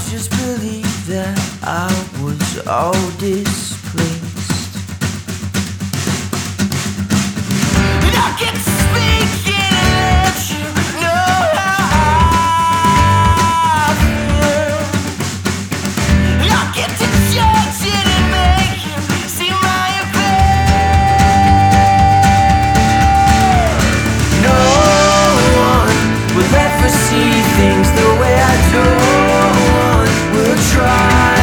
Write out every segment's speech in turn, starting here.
just believe that I was all displaced. And I get to speak and let you know how I feel. And I get to judge it and make you see my affair. No one will ever see things the way I do. We'll try.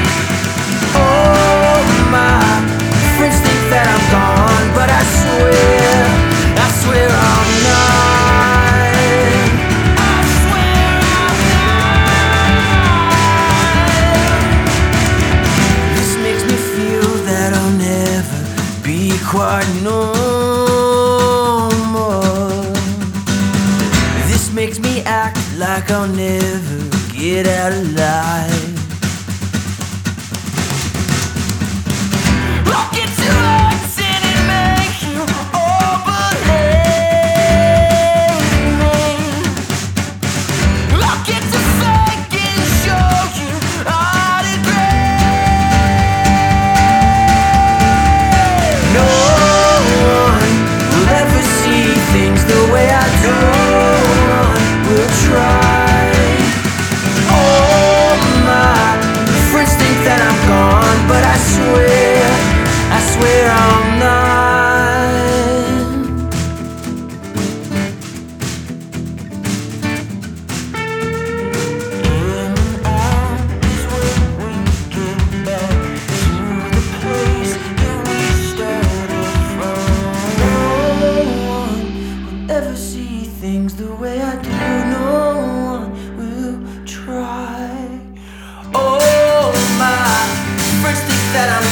Oh, my friends think that I'm gone, but I swear I'm not. I swear I'm not. This makes me feel that I'll never be quite no more. This makes me act like I'll never get out alive. I'll get to acting and make you all believe me. I'll get to fake and show you all the great. No one will ever see things the way I do. We'll try. Oh, my friends think that I'm gone, but I swear I'm not. In and out is where we get back to the place that we started from. No one will ever see things the way I do. No one will try. Oh, my friends think that I'm